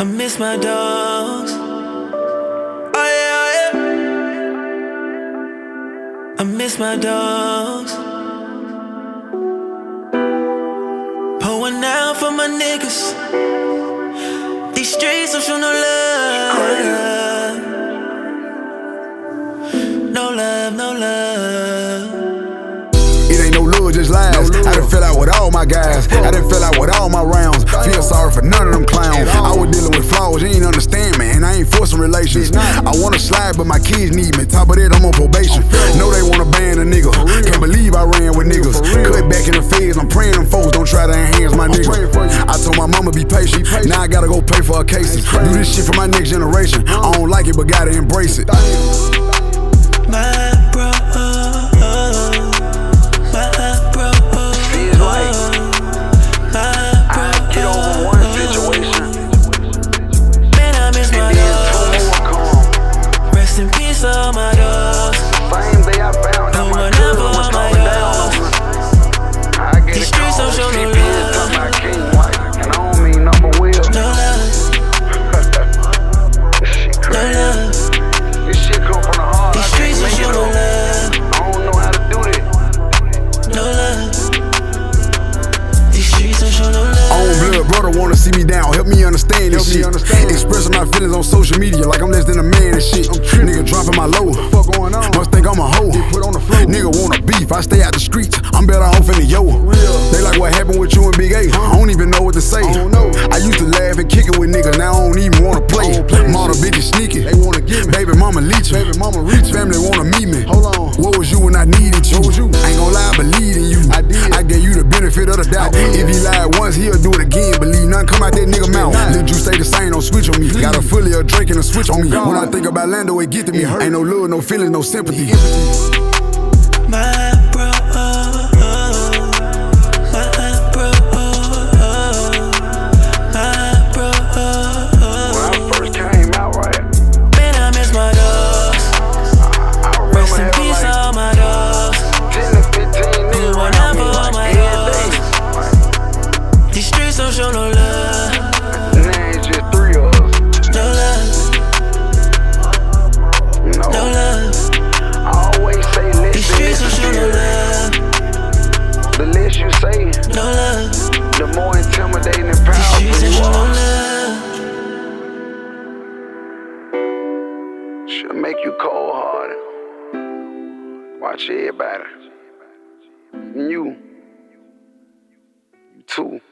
I miss my dogs. Oh yeah, oh yeah. I miss my dogs. Pour one out for my niggas. These streets don't show no love. No love, no love. It ain't no love, just lies. I done fell out with all my guys. I done fell out with all my rounds. Feel sorry for none of them clowns. I was dealing with flaws, you ain't understand, man. I ain't forcing relations. I wanna slide, but my kids need me. Top of that, I'm on probation. Know they wanna ban a nigga. Can't believe I ran with niggas. Cut back in the feds, I'm praying them folks don't try to enhance my nigga. I told my mama be patient. Now I gotta go pay for her cases. Do this shit for my next generation. I don't like it, but gotta embrace it. My bro. All my dogs. Same day I found out my girl was going down. I get these streets don't show no love. My king white, and I don't mean number wheel. No love. This shit crazy. No love. This shit come from the heart. These streets don't show no love. I don't know how to do this. No love. These streets don't show no love. Own blood brother wanna see me down. Help me understand this shit. Expressing my feelings on social media like I'm less than a man and shit. Nigga dropping my low. Must think I'm a hoe. Nigga wanna beef, I stay out the streets. I'm better off in the yo. They like what happened with you and Big A. I don't even know what to say. I used to laugh and kick it with niggas, now I don't even wanna play. Model bitches sneaky. They wanna get me. Baby mama leeching. Family wanna meet me. What was you when I needed you? Ain't gon' lie, I believe in you. I gave you the benefit of the doubt. If he lied once, he'll do it again. Believe nothing come out that nigga mouth. Let you stay the same, don't switch on me. Got a fully a drink and a switch on me. When I think about Lando, it get to me. Ain't no love, no feelings, no sympathy. My bro. Show no love. Now it's just 3 of us. No love. No. No love. I always say less. These streets don't show no love. The less you say, no love. The more intimidating and These powerful streets don't you show no are. love. Should make you cold-hearted. Watch everybody. You too.